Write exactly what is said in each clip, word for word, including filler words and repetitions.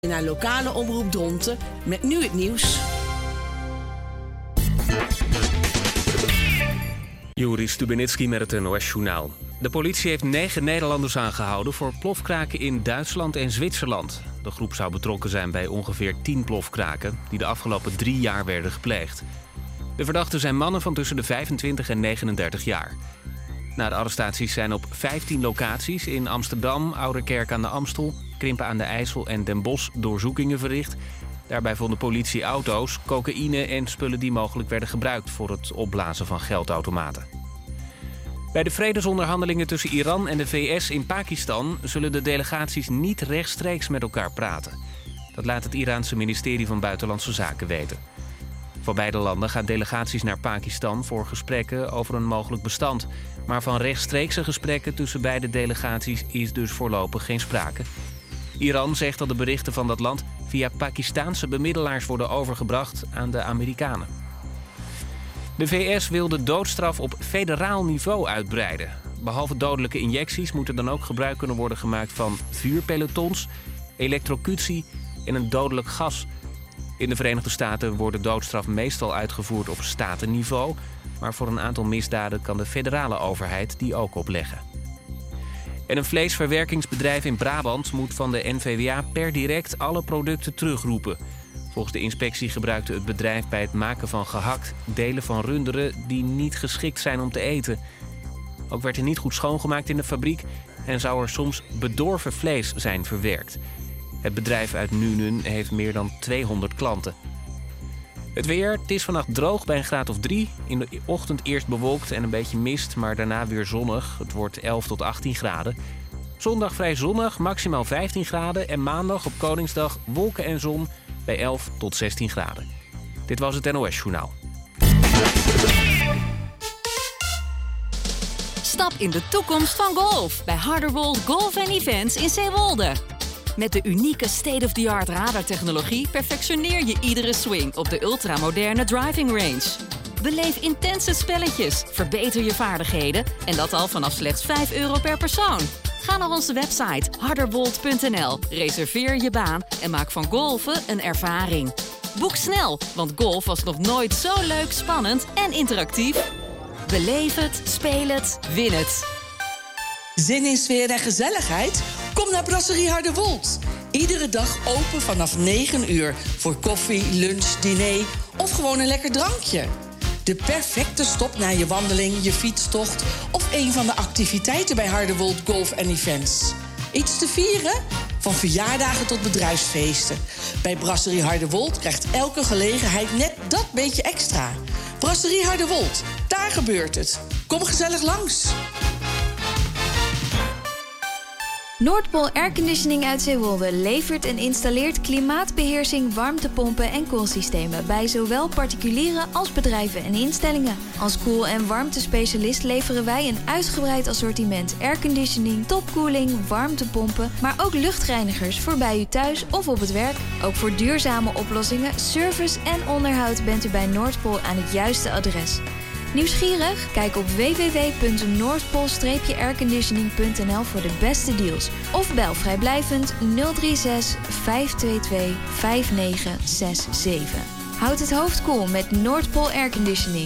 Naar lokale omroep Dronten met nu het nieuws. Juri Stubenitski met het N O S-journaal. De politie heeft negen Nederlanders aangehouden voor plofkraken in Duitsland en Zwitserland. De groep zou betrokken zijn bij ongeveer tien plofkraken die de afgelopen drie jaar werden gepleegd. De verdachten zijn mannen van tussen de vijfentwintig en negenendertig jaar. Na de arrestaties zijn op vijftien locaties in Amsterdam, Ouderkerk aan de Amstel, Krimpen aan de IJssel en Den Bosch doorzoekingen verricht. Daarbij vond de politie auto's, cocaïne en spullen die mogelijk werden gebruikt voor het opblazen van geldautomaten. Bij de vredesonderhandelingen tussen Iran en de V S in Pakistan zullen de delegaties niet rechtstreeks met elkaar praten. Dat laat het Iraanse ministerie van Buitenlandse Zaken weten. Voor beide landen gaan delegaties naar Pakistan voor gesprekken over een mogelijk bestand. Maar van rechtstreekse gesprekken tussen beide delegaties is dus voorlopig geen sprake. Iran zegt dat de berichten van dat land via Pakistaanse bemiddelaars worden overgebracht aan de Amerikanen. De V S wil de doodstraf op federaal niveau uitbreiden. Behalve dodelijke injecties moet er dan ook gebruik kunnen worden gemaakt van vuurpelotons, elektrocutie en een dodelijk gas. In de Verenigde Staten wordt de doodstraf meestal uitgevoerd op statenniveau, maar voor een aantal misdaden kan de federale overheid die ook opleggen. En een vleesverwerkingsbedrijf in Brabant moet van de N V W A per direct alle producten terugroepen. Volgens de inspectie gebruikte het bedrijf bij het maken van gehakt delen van runderen die niet geschikt zijn om te eten. Ook werd er niet goed schoongemaakt in de fabriek en zou er soms bedorven vlees zijn verwerkt. Het bedrijf uit Nuenen heeft meer dan tweehonderd klanten. Het weer, het is vannacht droog bij een graad of drie. In de ochtend eerst bewolkt en een beetje mist, maar daarna weer zonnig. Het wordt elf tot achttien graden. Zondag vrij zonnig, maximaal vijftien graden. En maandag op Koningsdag wolken en zon bij elf tot zestien graden. Dit was het N O S-journaal. Stap in de toekomst van golf bij Harderwold Golf and Events in Zeewolde. Met de unieke state-of-the-art radartechnologie perfectioneer je iedere swing op de ultramoderne driving range. Beleef intense spelletjes, verbeter je vaardigheden en dat al vanaf slechts vijf euro per persoon. Ga naar onze website harderwold punt n l, reserveer je baan en maak van golfen een ervaring. Boek snel, want golf was nog nooit zo leuk, spannend en interactief. Beleef het, speel het, win het. Zin in sfeer en gezelligheid? Kom naar Brasserie Harderwold. Iedere dag open vanaf negen uur voor koffie, lunch, diner of gewoon een lekker drankje. De perfecte stop na je wandeling, je fietstocht of een van de activiteiten bij Harderwold Golf and Events. Iets te vieren? Van verjaardagen tot bedrijfsfeesten. Bij Brasserie Harderwold krijgt elke gelegenheid net dat beetje extra. Brasserie Harderwold, daar gebeurt het. Kom gezellig langs. Noordpool Airconditioning uit Zeewolde levert en installeert klimaatbeheersing, warmtepompen en koelsystemen bij zowel particulieren als bedrijven en instellingen. Als koel- en warmtespecialist leveren wij een uitgebreid assortiment airconditioning, topkoeling, warmtepompen, maar ook luchtreinigers voor bij u thuis of op het werk. Ook voor duurzame oplossingen, service en onderhoud bent u bij Noordpool aan het juiste adres. Nieuwsgierig? Kijk op w w w punt noordpool airconditioning punt n l voor de beste deals. Of bel vrijblijvend nul drie zes vijf twee twee vijf negen zes zeven. Houd het hoofd koel met Noordpool Airconditioning.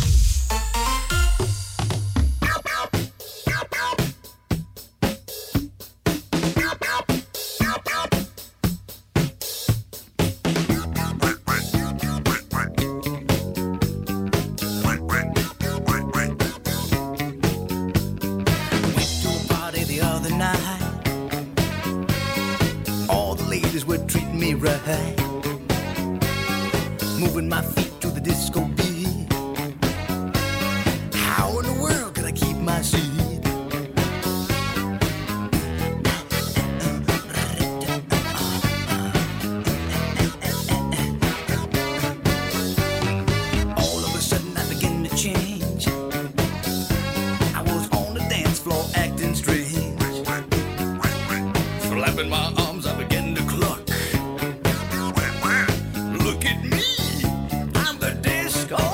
Right, moving my feet to the disco beat. How in the world could I keep my seat? All of a sudden I begin to change. I was on the dance floor acting strange, flapping my arms I began to cluck. Look at me, I'm the disco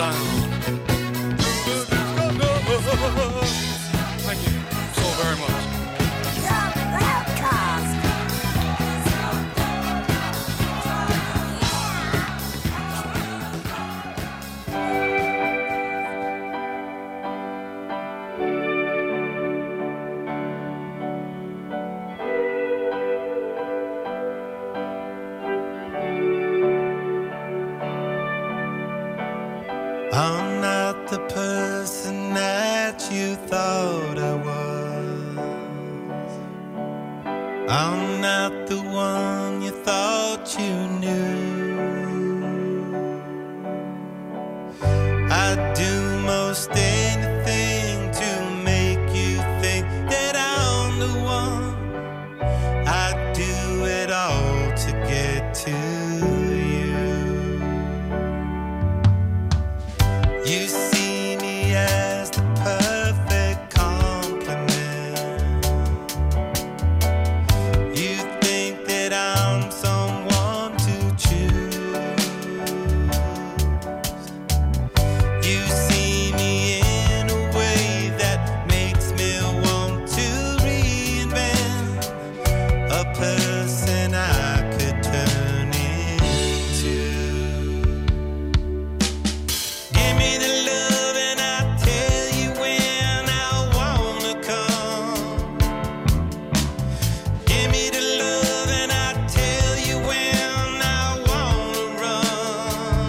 time. Thank you so very much. I'm not the person that you thought I was. I'm not the one you thought you knew. I'd do most anything to make you think that I'm the one. I'd do it all to get to you. You see me as the perfect compliment. You think that I'm someone to choose. You see me in a way that makes me want to reinvent a person I could turn into. Give me the love and I'll tell you when I wanna come. Give me the love and I'll tell you when I wanna run.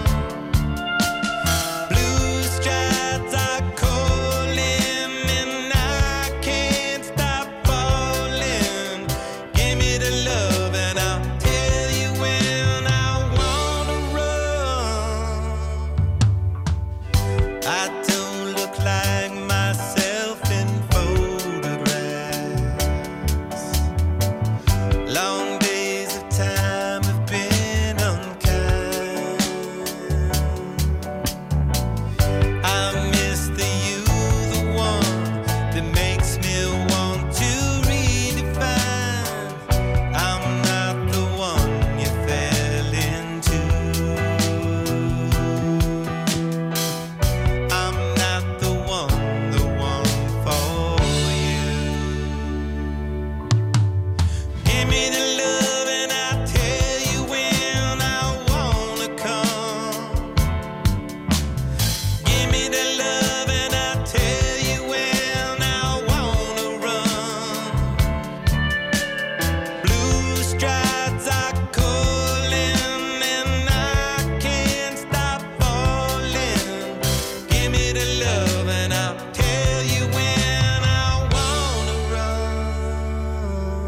Blue skies are calling and I can't stop falling. Give me the love and I'll tell you when I wanna run. I don't look like myself in photographs. Long days of time have been unkind. I miss the you, the one that makes me want to redefine. I'm not the one you fell into. I'm not the one, the one for you. Give me the love and I'll tell you when I wanna come. Give me the love and I'll tell you when I wanna run. Blue skies are calling and I can't stop falling. Give me the love and I'll tell you when I wanna run.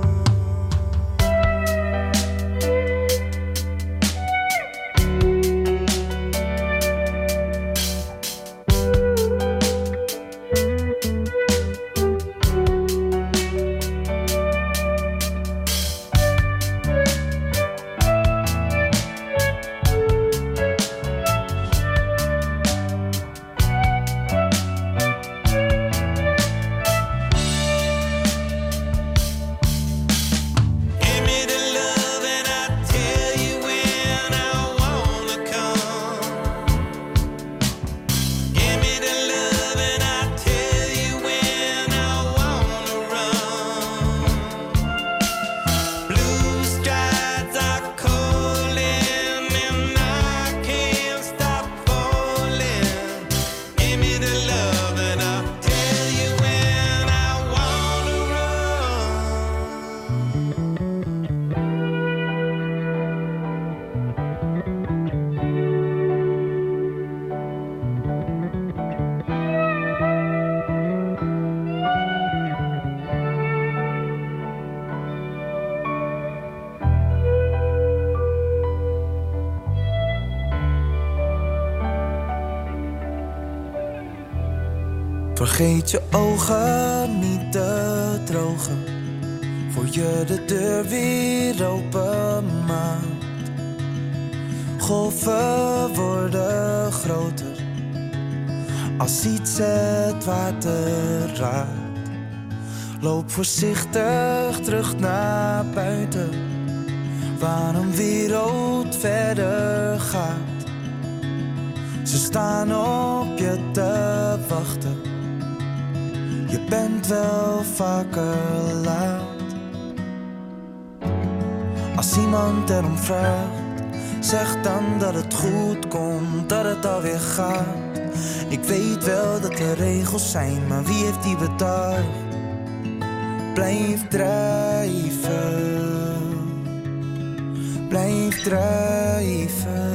Give me the love and I'll tell you when I wanna come. Give me the love and I'll tell you when I wanna run. Blue skies are calling and I can't stop falling. Give me the love and I'll tell you when I wanna Vergeet je ogen niet te drogen, voor je de deur weer open maakt. Golven worden groter, als iets het water raakt. Loop voorzichtig terug naar buiten, waar een wereld verder gaat. Ze staan op je te wachten. Je bent wel vaker laat. Als iemand erom vraagt, zeg dan dat het goed komt, dat het alweer gaat. Ik weet wel dat er regels zijn, maar wie heeft die bedacht? Blijf drijven, blijf drijven.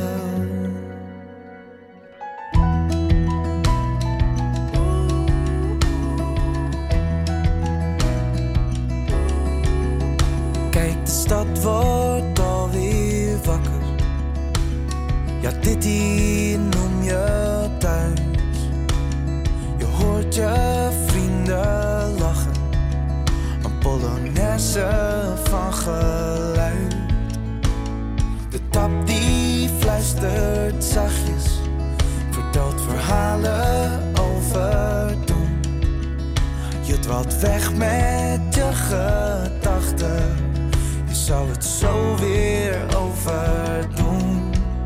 Kijk, de stad wordt alweer wakker. Ja, dit hier noem je thuis. Je hoort je vrienden lachen. Een polonaise van geluid. De tap die fluistert zachtjes, vertelt verhalen over toen. Je dwaalt weg met je gedachten. Je zou het zo weer overdoen.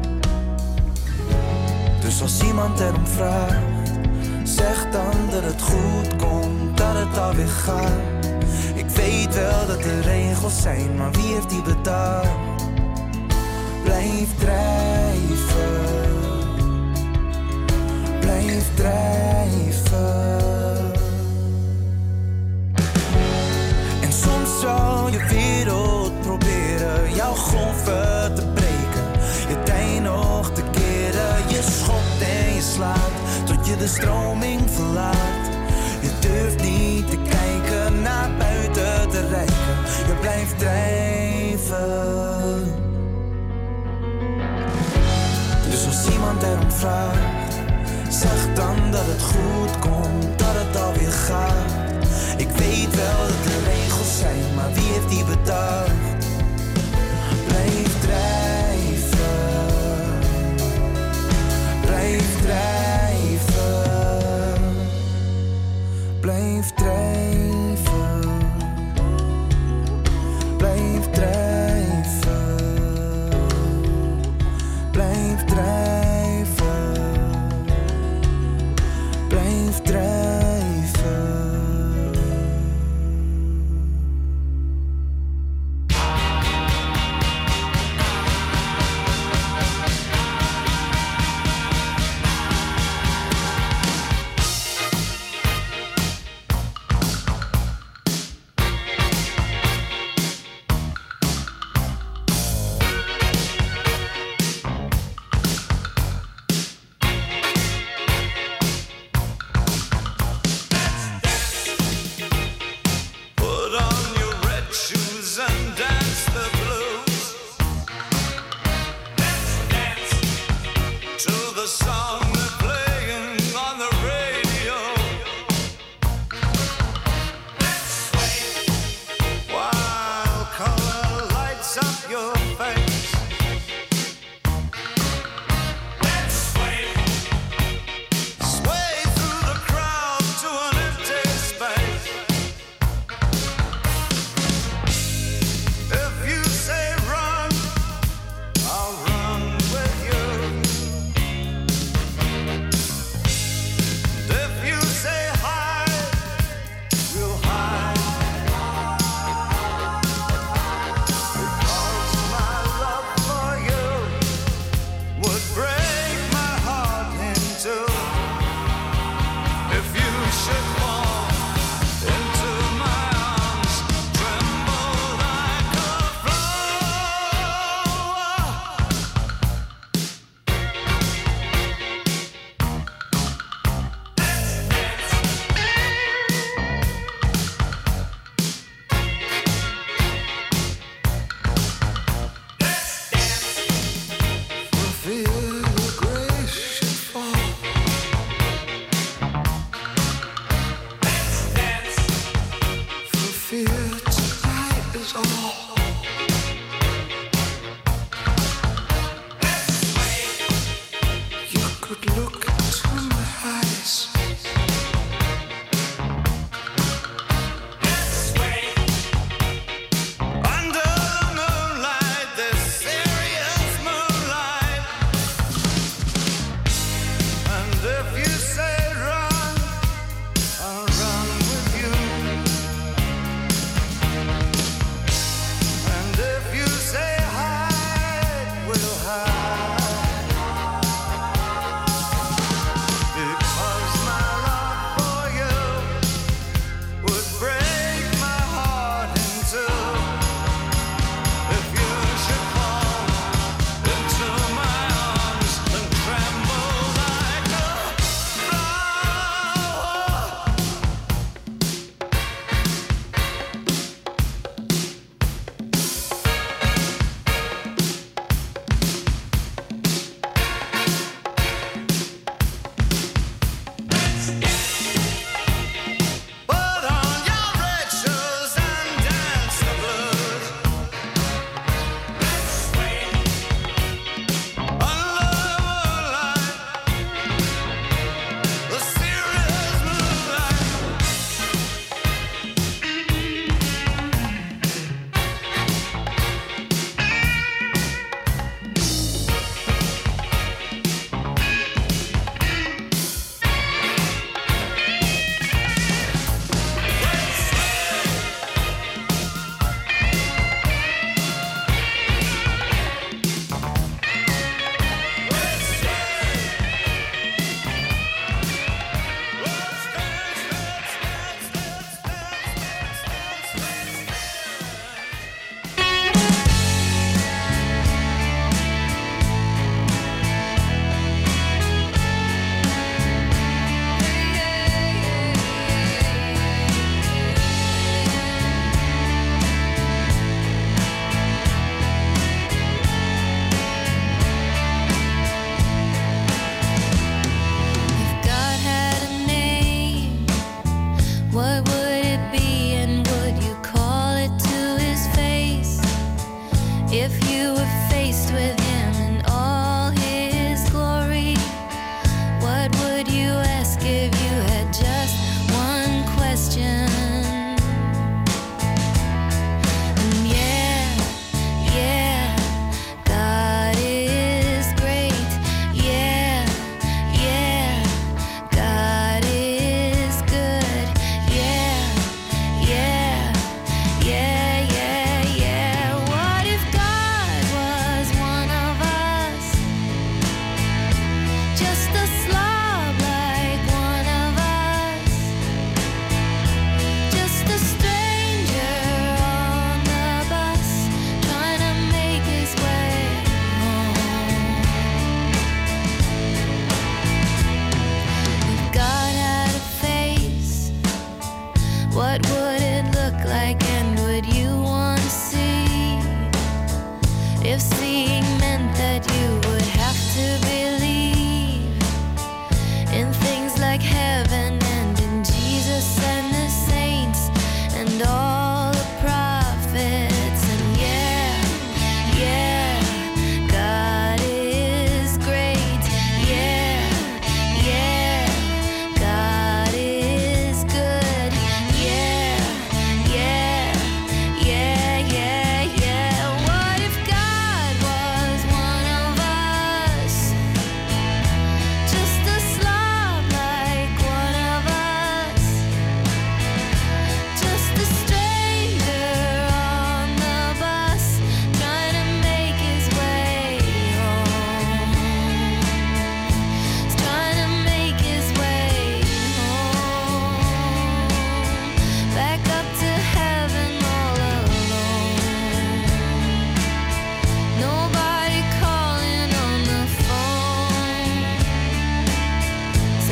Dus als iemand erom vraagt, zeg dan dat het goed komt, dat het alweer gaat. Ik weet wel dat er regels zijn, maar wie heeft die bedacht? Blijf drijven, blijf drijven. En soms zou je wereld proberen jouw golven te breken, je tij nog te keren. Je schopt en je slaat tot je de stroming verlaat. Je durft niet te kijken, naar buiten te reiken. Je blijft drijven. Dus als iemand erom vraagt, zeg dan dat het goed komt, dat het alweer gaat. Ik weet wel dat er regels zijn, maar wie heeft die bedacht? Blijf drijven, blijf drijven, blijf drijven, blijf drijven, blijf drijven, blijf drijven.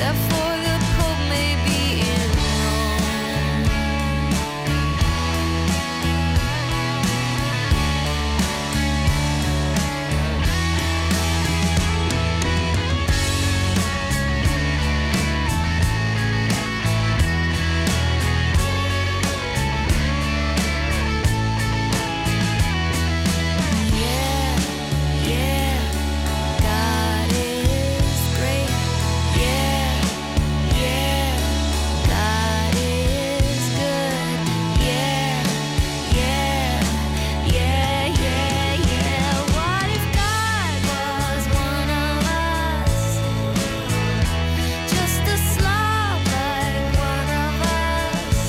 except for the Pope maybe in Rome. Yeah, yeah, God is great. Yeah, yeah, God is good. Yeah, yeah, yeah, yeah, yeah. What if God was one of us? Just a slob like one of us.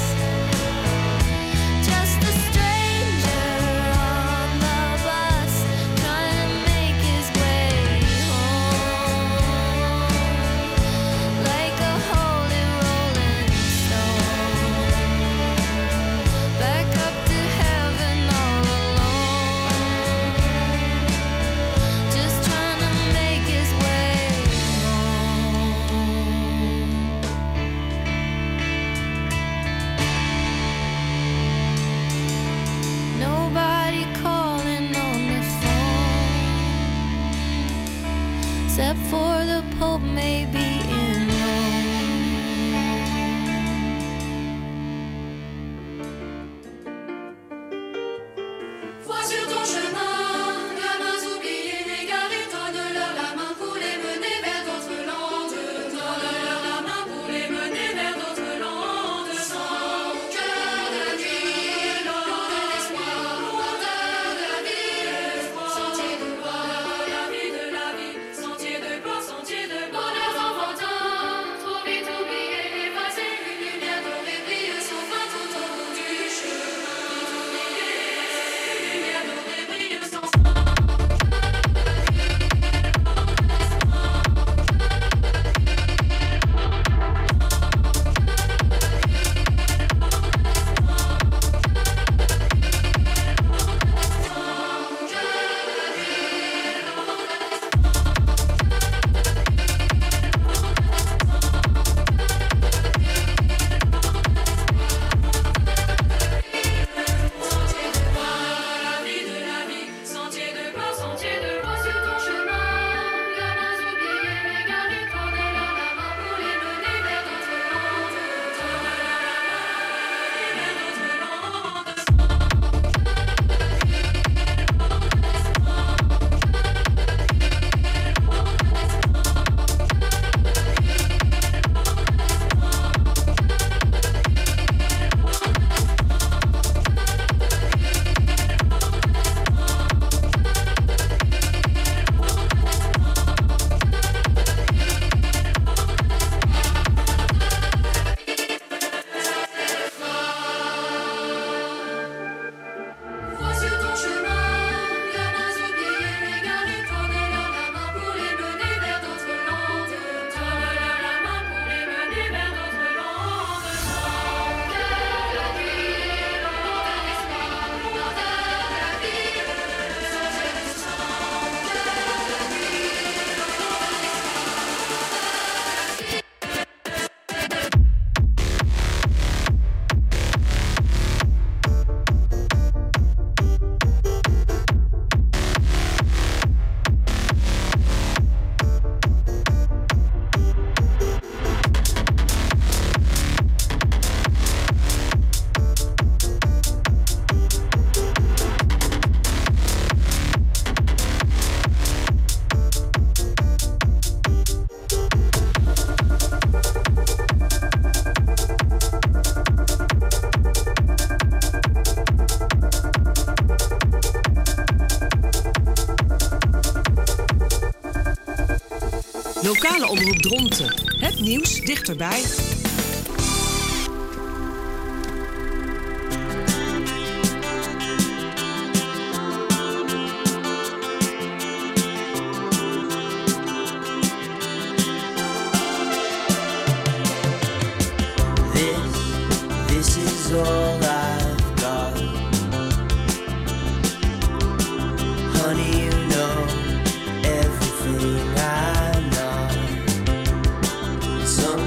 Just a stranger on the bus, trying to make his way home, like a holy rolling stone, back up to heaven all alone, just trying to make his way home. Nobody calling on the phone, except for the Pope maybe in Rome. Vois sur ton chemin, gamins oubliés, égarés, donne-leur la main pour les mener vers d'autres landes. Donne-leur la main pour les mener vers d'autres landes. Sans cœur de la ville, loin de l'espoir, lointain de la ville, sentier de gloire, la vie de la vie, sentier de gloire, sentier de bonheur enfantin, trop vite oublié, effacé, une lumière dorée brille sans fin tout au bout du chemin. Une lumière dorée brille sans fin. La vie de la vie, sentier de gloire, sentier de gloire sur ton chemin. Gamins oubliés, égarés, donne-leur la main pour les mener vers d'autres landes. Donne-leur la main vers d'autres landes. Vois sur ton chemin, gamins oubliés, égarés, donne-leur la main pour les mener vers d'autres landes. Donne-leur la main pour les mener vers d'autres landes. Sans cœur de la ville, lointain d'espoir, lointain de la ville, sentier de sang. Cœur de la ville, lointain Lokale omroep Dronten. Het nieuws dichterbij. is all I've got. Honey, you know everything I'm not. Some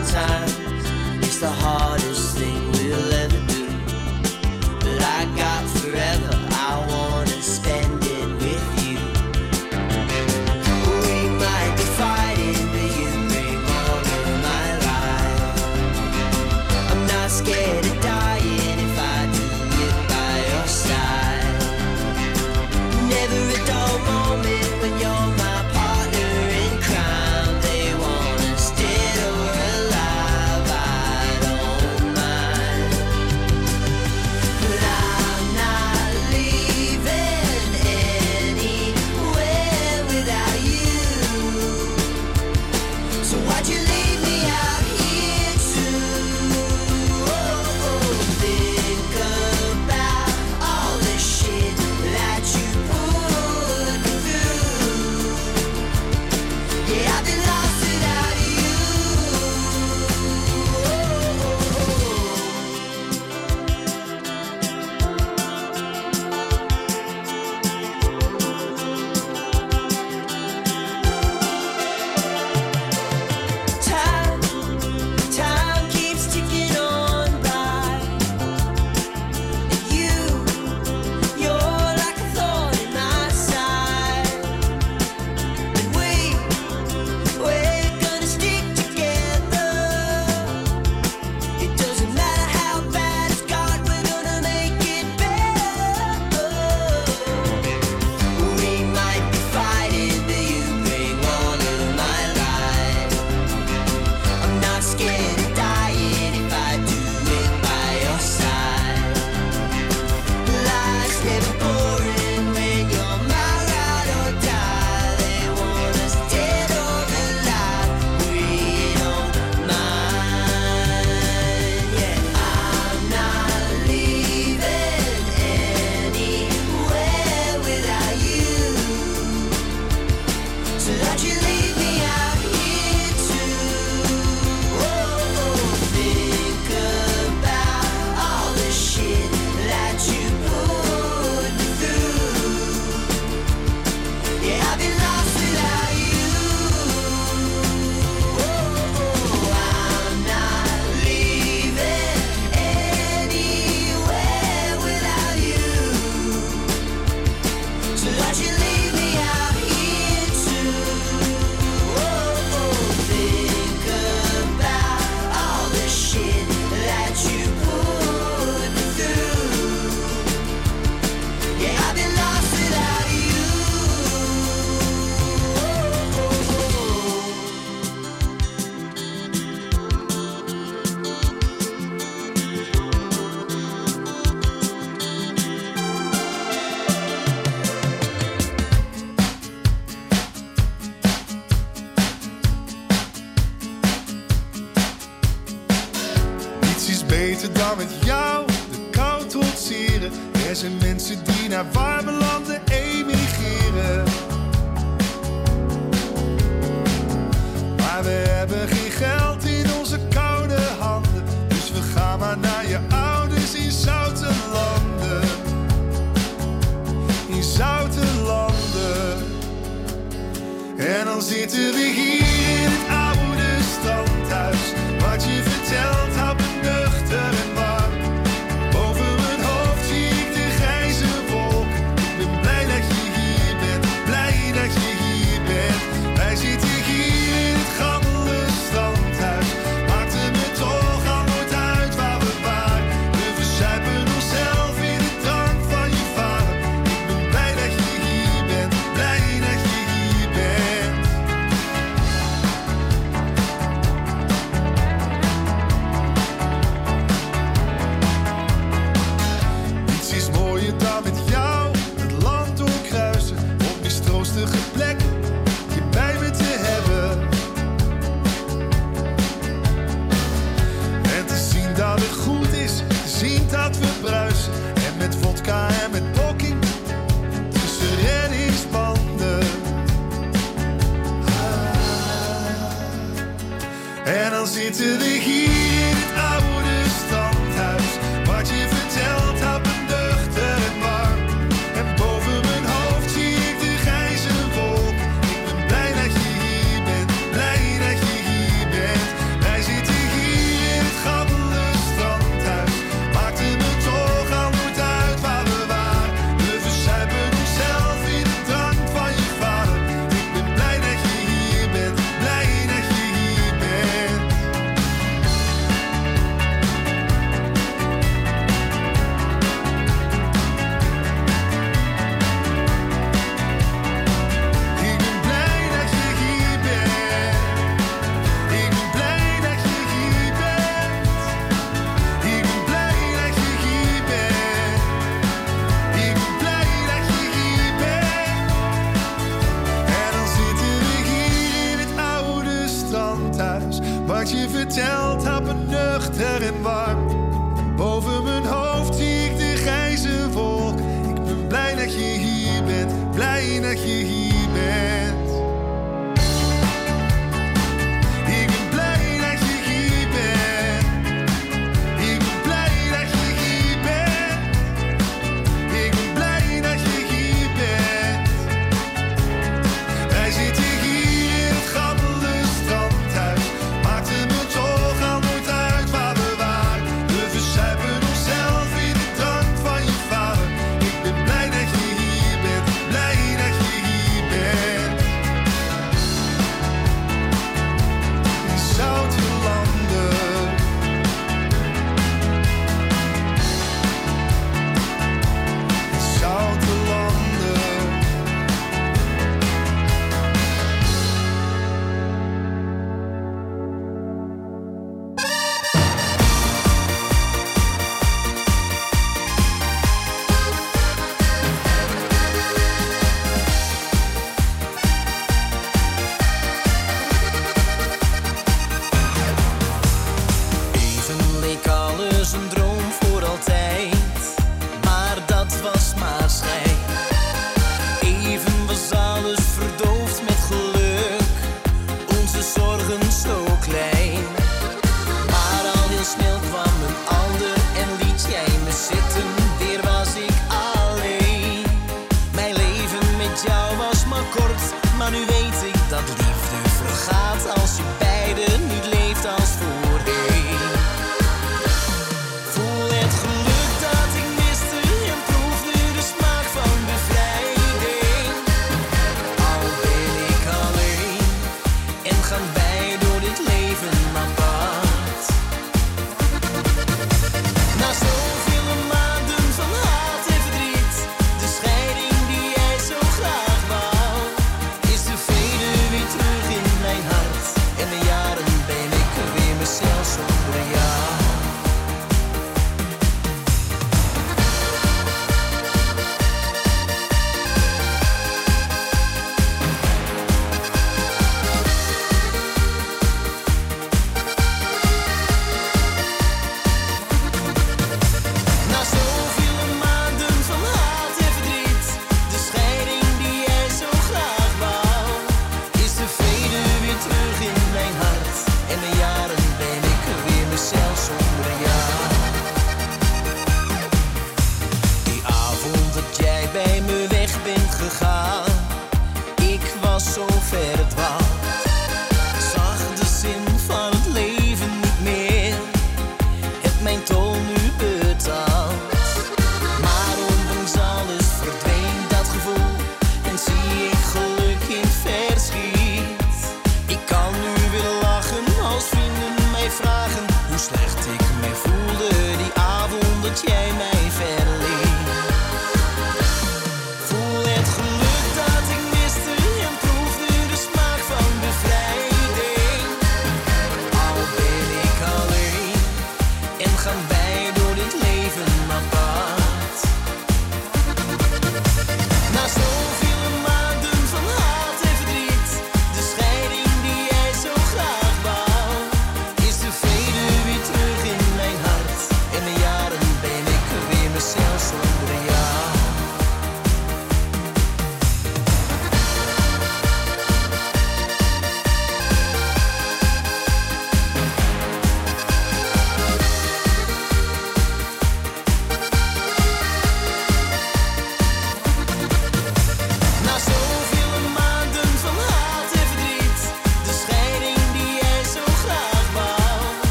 moeten dan met jou de kou trotseren. Er zijn mensen die naar warme landen emigreren. Maar we hebben geen geld in onze koude handen. Dus we gaan maar naar je ouders in zoute landen. In zoute landen. En dan zitten we hier in het oude standhuis. Wat je vertelt houdt me nuchter en warm. Boven mijn hoofd zie ik de grijze wolk. Ik ben blij dat je hier bent, blij dat je hier bent. Wij zitten hier in het gammele standhuis. Maakt het me toch al nooit uit waar we waren. We verzuipen onszelf in de drank van je vader. Ik ben blij dat je hier bent, blij dat je hier bent. Niets is mooier dan met jou het land doorkruisen. Op mistroostige plek je bij me te hebben. En te zien dat het goed is, te zien dat we bruisen. En met vodka en met blokking tussen reddingsbanden. En dan zitten we hier in het oude standhuis. Wat je vertelt houdt me nuchter en warm. En boven mijn hoofd zie ik de grijze wolk. Ik ben blij dat je hier bent, blij dat je hier bent. Wij zitten hier in het gammele standhuis. Maakt het me toch al nooit uit waar we waren. We verzuipen onszelf in de drank van je vader. Ik ben blij dat je hier bent, blij dat je hier bent. Ik ben blij dat je hier bent. Ik ben blij dat je hier bent. Ik ben blij dat je hier bent. Ik ben blij dat je hier bent. En dan zitten we hier in het oude standhuis. Wat je vertelt houdt me nuchter en warm. Boven mijn hoofd zie ik de grijze wolk. Ik ben blij dat je hier bent, blij dat je hier bent. Ik ben blij dat je hier bent. Ik ben blij dat je hier bent. Ik ben blij dat je hier bent. Wij zitten hier in het gammele standhuis. Maakt het me toch al nooit uit waar we waren. We verzuipen onszelf in de drank van je vader. Ik ben blij dat je hier bent, blij dat je hier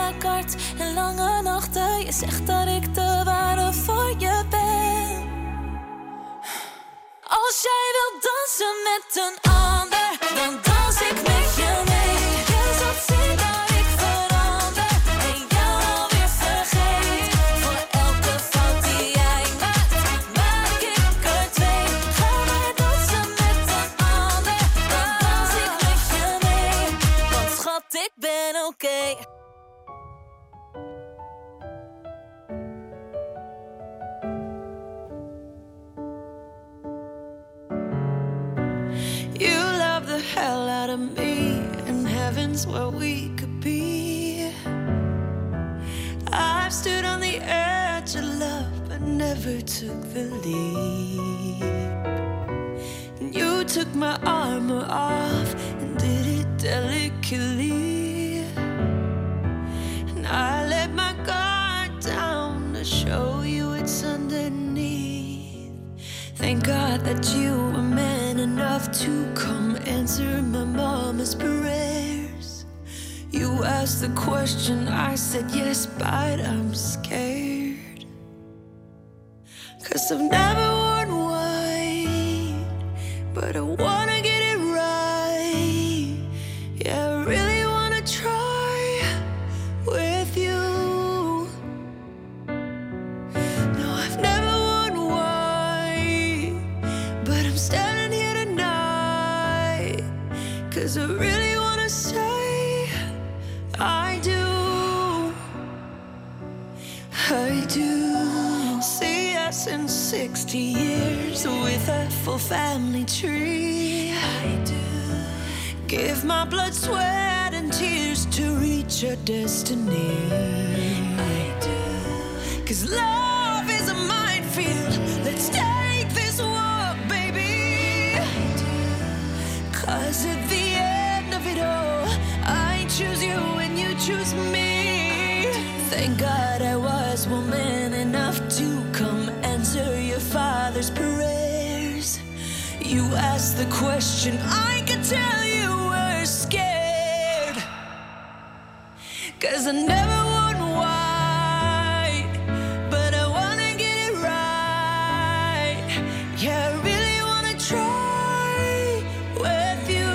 vaak hard en lange nachten. Je zegt dat ik de ware voor je ben. Als jij wilt dansen met een ander, dan dans ik met je mee. Je zult zien dat ik verander en jou alweer vergeet. Voor elke fout die jij maakt, maak ik er twee. Ga maar dansen met een ander, dan dans ik met je mee. Want schat, ik ben oké. Okay. You love the hell out of me, and heaven's where we could be. I've stood on the edge of love, but never took the leap. And you took my armor off and did it delicately. And I let my guard down to show you it's underneath. Thank God that you were man enough to come answer my mama's prayers. You asked the question, I said yes, but I'm scared. 'Cause I've never worn white, but I wanna get it right. Yeah, I really wanna try with you. No, I've never worn white, but I'm standing here tonight 'cause I really wanna say I do, I do. See us in sixty years with a full family tree. I do. Give my blood, sweat and tears to reach our destiny. I do. 'Cause love is a minefield. Let's take this walk, baby. I do. 'Cause at the end of it all, I choose you and you choose me. Thank God I was woman enough to come answer your father's prayers. You asked the question, I could tell you were scared. 'Cause I never worn white, but I wanna get it right. Yeah, I really wanna try with you.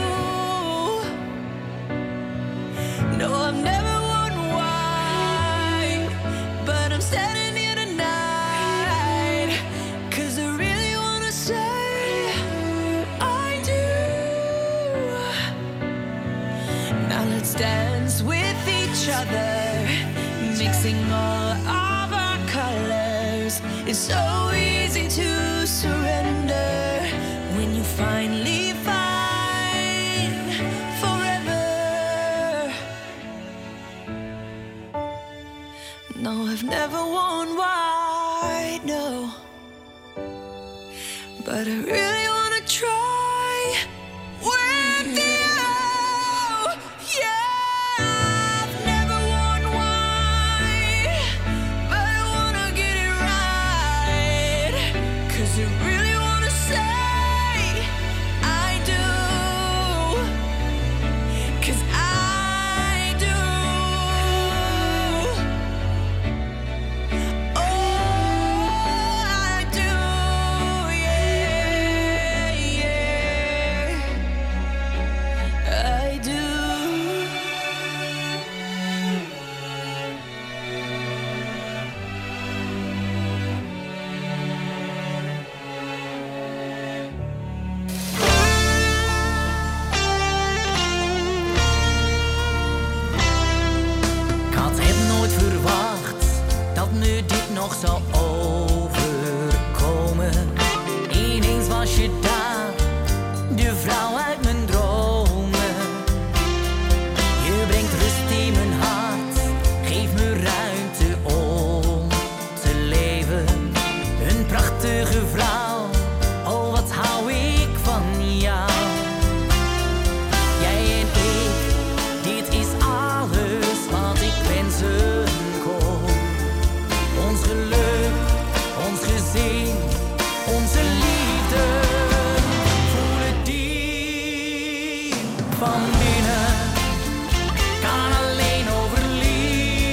No, I've never worn white, but I'm standing here tonight 'cause I really wanna say I do. Now let's dance with each other, mixing all of our colors. It's so easy to surrender when you finally find forever. No, I've never worn white, no, but I really wanna try with you. Yeah, I've never worn white, but I wanna get it right. 'Cause I really wanna say I do. 'Cause I do. Oh, I do, yeah, yeah. I do. Ik had het nooit verwacht dat me dit nog zou overkomen. Ineens was je daar, de vrouw uit mijn dromen. Je brengt rust in mijn hart, geef me ruimte om te leven. Een prachtige vrouw, oh wat hou ik van jou. Jij en ik, dit is alles wat ik wensen kon. Ons geluk, ons gezin, onze liefde. Voel het diep van binnen, kan alleen over liefde.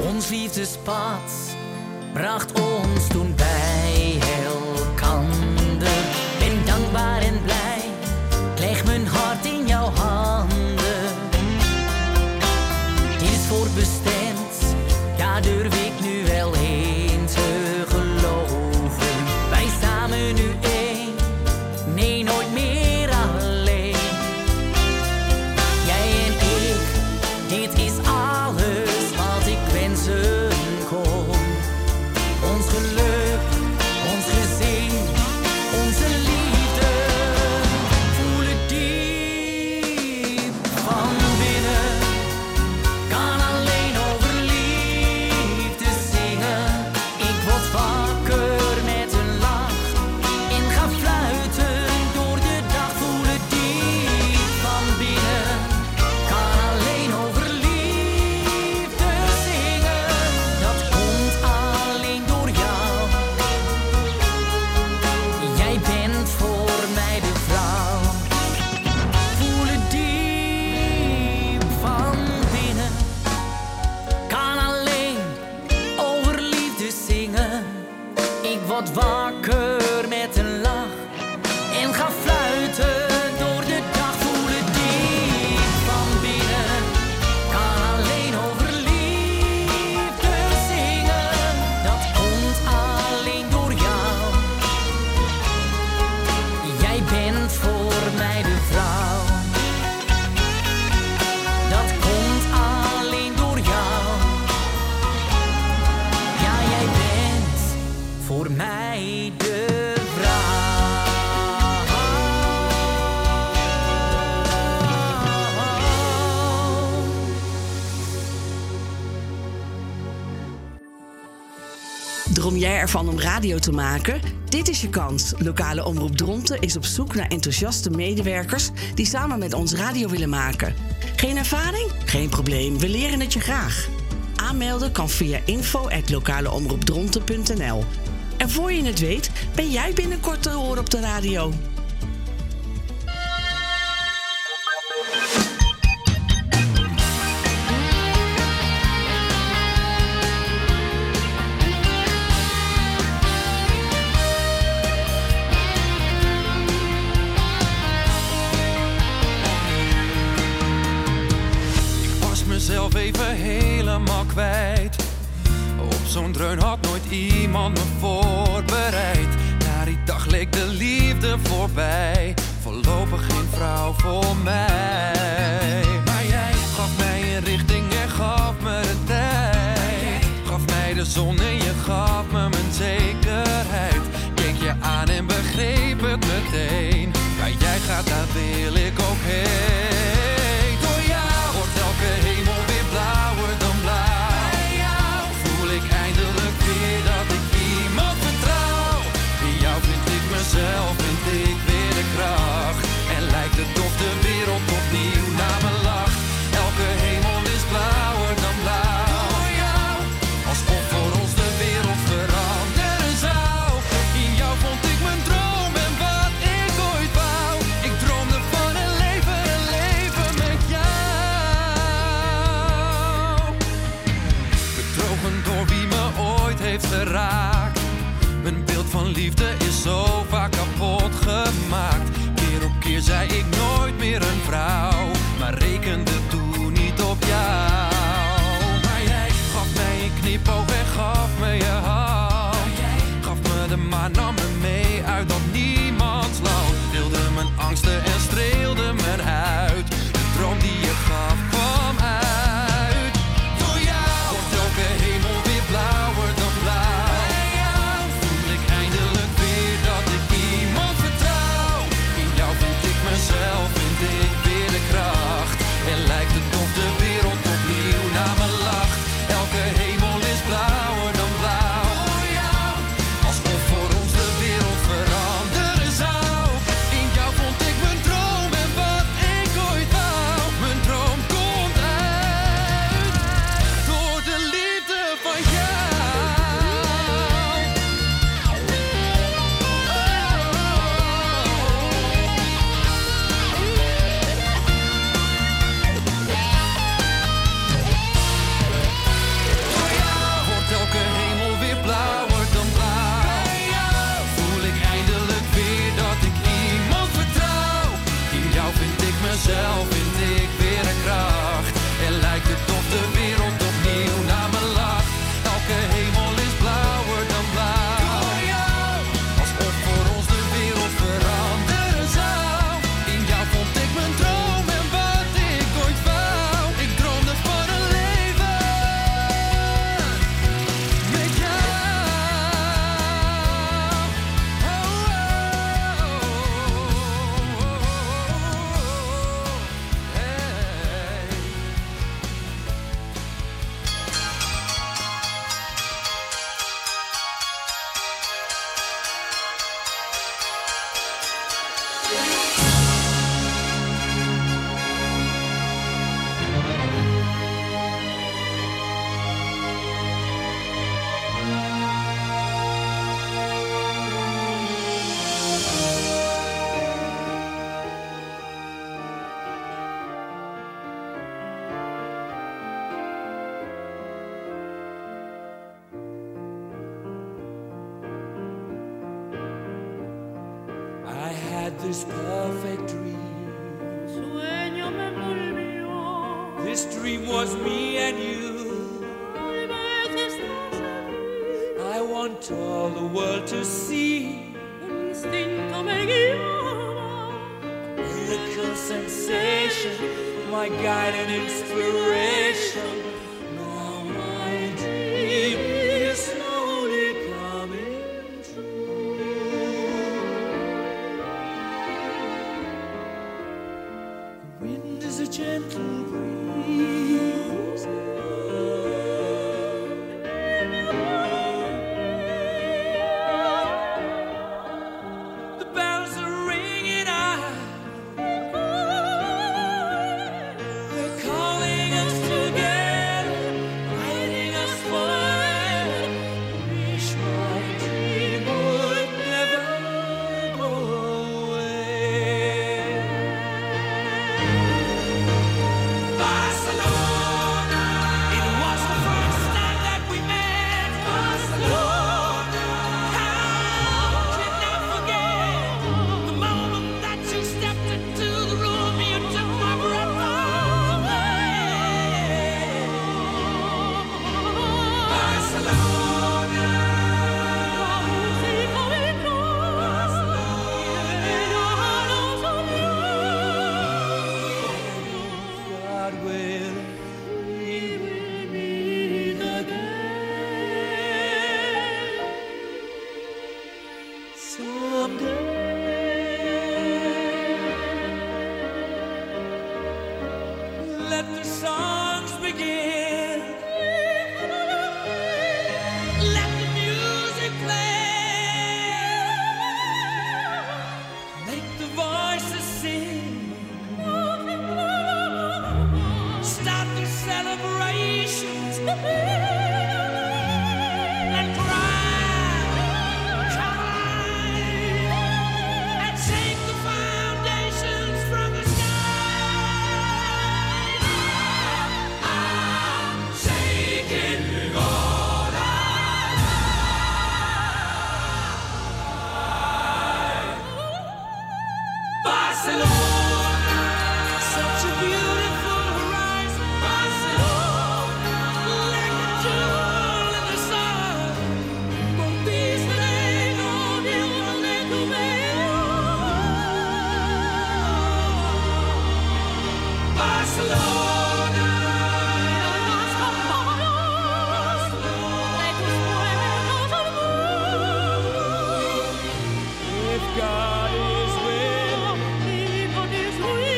Ons liefdespad bracht ons toen bij elkander. Ben dankbaar en blij, ik leg mijn hart in jouw handen. Het is voorbestemd, ja durf ik nu wel heen te geloven. Wij samen nu één, nee nooit meer alleen. Jij en ik, dit is alles wat ik wensen kon. Ons geluk, ons gezin, onze liefde. Voel het diep van binnen. Kan alleen over liefde zingen. Ik word wakker met een lach en ga fluiten door de dag. Voel het diep van binnen. Kan alleen over liefde zingen. Dat komt alleen door jou. Jij bent voor mij de vrouw. Voel het diep van binnen. Kan alleen over liefde zingen. Ik word wakker met een lach en ga fluiten door de dag. Voel het diep van binnen. Kan alleen over liefde zingen. Dat komt alleen door jou. Jij bent voor mij de vrouw. Dat komt alleen door jou. Ja, jij bent voor mij de vrouw. Droom jij ervan om radio te maken? Dit is je kans. Lokale Omroep Dronten is op zoek naar enthousiaste medewerkers die samen met ons radio willen maken. Geen ervaring? Geen probleem, we leren het je graag. Aanmelden kan via info at lokaleomroepdronten punt n l. En voor je het weet, ben jij binnenkort te horen op de radio. Ik was mezelf even helemaal kwijt. Op zo'n dreun had nooit iemand me voorbereid. Na die dag leek de liefde voorbij. Voorlopig geen vrouw voor mij. Maar jij gaf mij een richting en gaf me de tijd. Gaf mij de zon en je gaf me mijn zekerheid. Keek je aan en begreep het meteen. Waar jij gaat, daar wil ik ook heen. Door jou wordt elke hemel weer blauwer dan blauw. Bij jou voel ik eindelijk weer dat ik iemand vertrouw. In jou vind ik mezelf, vind ik weer de kracht. En lijkt het of de wereld opnieuw naar me lacht. Elke hemel is blauwer dan blauw. Door jou, alsof voor ons de wereld veranderen zou. In jou vond ik mijn droom en wat ik ooit wou. Ik droomde van een leven, een leven met jou. Bedrogen door wie me ooit heeft geraakt. Mijn beeld van liefde is zo vaak kapot gemaakt. Keer op keer zei ik nooit meer een vrouw, maar rekende toen niet op jou. Maar jij gaf mij een knipoog en gaf me je hand. Gaf me de maan, nam me mee uit dat niemands land. Deelde mijn angsten en streelde mijn huid. De droom die je gaf kwam uit. Door jou wordt elke hemel weer blauwer dan blauw. Bij jou voel ik eindelijk weer dat ik iemand vertrouw. In jou vind ik mezelf, vind ik weer de kracht. this perfect dream. This dream was me and you. I want all the world to see. Miracle sensation, my guide and inspiration. Now my dream is slowly coming true. The wind is a gentle breeze. The bells are ringing out. They're calling us together, guiding us forever. Wish my dream would never go away. Barcelona, it was the first time that we met. Barcelona, how can I forget the moment that you stepped into the room? You took my breath away. Barcelona, God will, we will meet again someday. Let the songs begin. Let the music play. Make the voices sing. Start the celebrations. And cry, cry, and shake the foundations from the sky. I'm shaking all Barcelona, such a beautiful horizon. Barcelona, like a jewel in the sun. Con these legos de un lego Barcelona, los amores, like the pueblos al mundo. If God is with me, if God is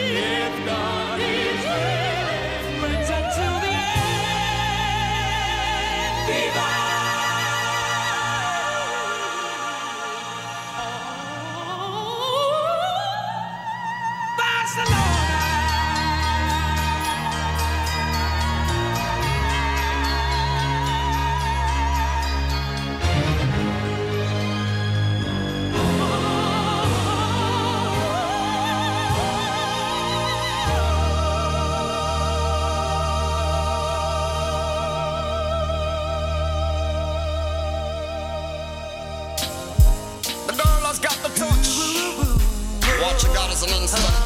with me, friends until the end. Viva! The girl has got the touch. What you got is an instant. Mm.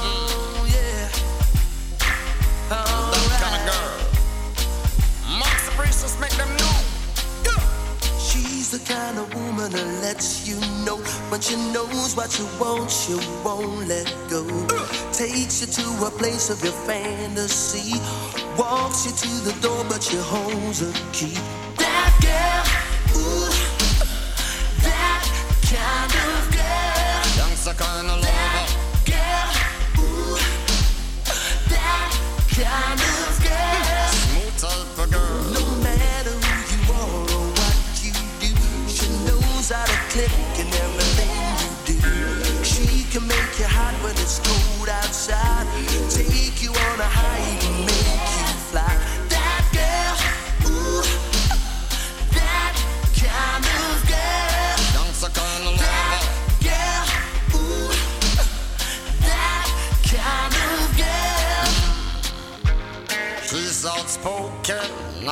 That kind of girl. Max the priestess make them know. She's the kind of woman that lets you know when she knows what you want, she won't let go. Takes you to a place of your fantasy, walks you to the door, but she holds a key. That girl, ooh, that kind of girl. Youngster kind of lover. Girl, ooh, that kind of girl. Smooth type of girl. No matter who you are or what you do, she knows how to click in everything you do. She can make you hot when it's cold outside, take you on a high and make you fly. That girl, ooh,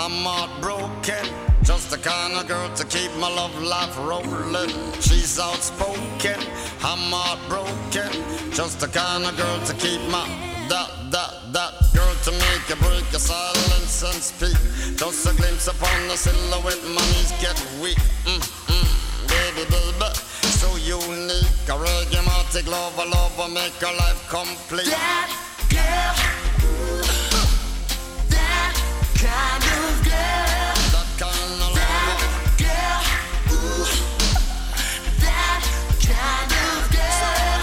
I'm heartbroken. Just the kind of girl to keep my love life rolling. She's outspoken. I'm heartbroken. Just the kind of girl to keep my that that that girl to make you break your silence and speak. Just a glimpse upon the silhouette, my knees get weak. Mm, mm, baby, baby, so unique. A reggae lover, lover, make her life complete. That girl, that kind of girl, that kind of that girl, ooh, that kind of girl.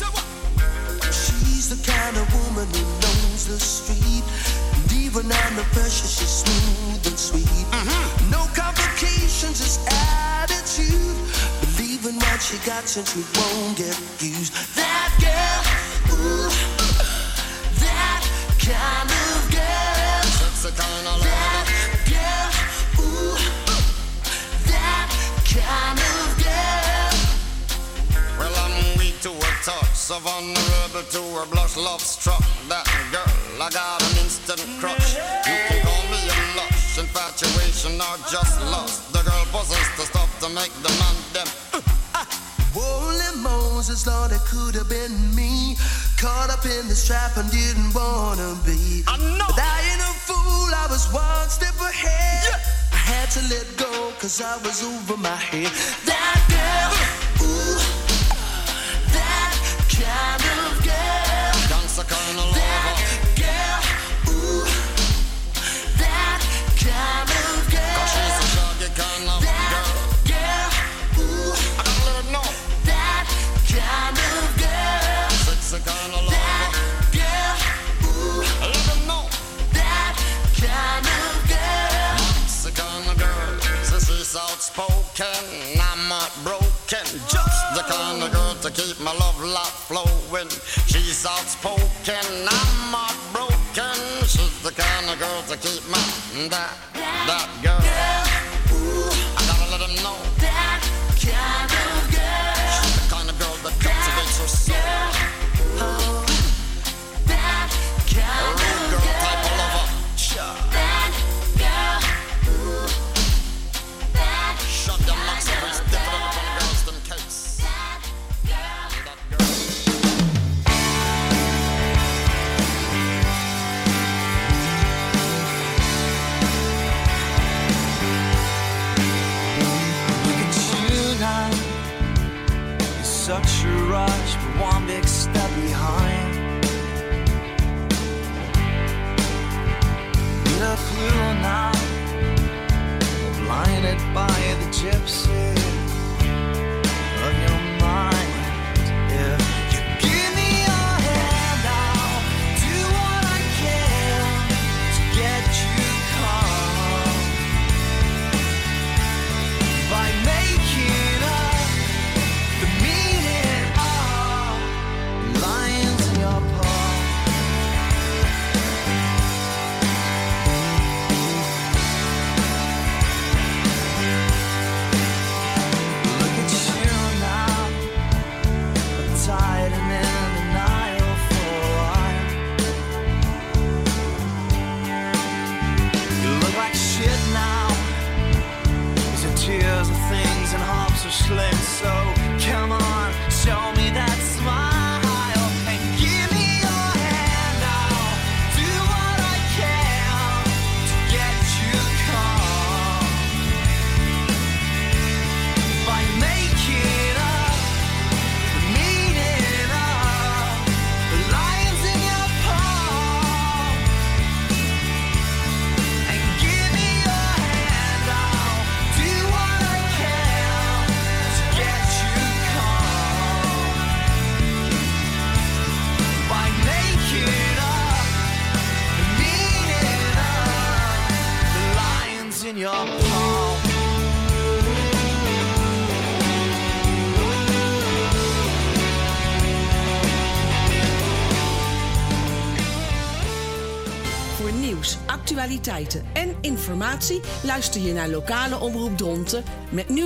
She's the kind of woman who knows the street. And even under pressure, she's smooth and sweet. Mm-hmm. No complications, just attitude. Believe in what she got since she won't get used. That girl, ooh, that kind of girl. That's the kind of love. That girl, ooh, that kind of girl. Well, I'm weak to her touch, so vulnerable to her blush. Love struck that girl. I got an instant crush. You can call me a lush, infatuation or just lust. The girl possessed the stuff to make the man them. Holy Moses, Lord, it could have been me. Caught up in this trap and didn't wanna be. I know. But I ain't a fool, I was one step ahead. Yeah. I had to let go, cause I was over my head. That girl, ooh, that kind of girl. That's the kind of lover. That girl, ooh, that kind of girl. Cause she's a shaggy kind of that girl. Girl, ooh, I gotta let her know. that kind of girl. Sexy kind of lover. That girl, ooh, Let her know. that kind of girl. That's the kind of girl. So she's outspoken. I'm not broken. Just the kind of girl to keep my love life flowing. She's outspoken. I'm not broken. She's the kind of girl to keep my that that girl. Ooh, I gotta let him know. that kind of girl. She's the kind of girl that cultivates her soul. Oh, that A kind real of girl girl. type of lover. That girl. Ooh, that Shut them up, so it's different from girls than cakes. that girl. That girl. Look at you now. You're such a rush, but one big step behind. Need a clue now. Blinded by the gypsy of your mind. Yeah. You give me your hand, I'll do what I can to get you calm. By making up the meaning of lines in your palm. Look at you now, uptight and in denial for a while. You look like shit now. These are tears of things and hops of sling. So come on, show me that smile and give me your hand. I'll do what I can to get you calm. By making up the meaning of the lines in your palm. And give me your hand, I'll do what I can to get you calm. By making up the meaning of the lines in your palm. Voor nieuws, actualiteiten en informatie luister je naar lokale Omroep Dronten met nu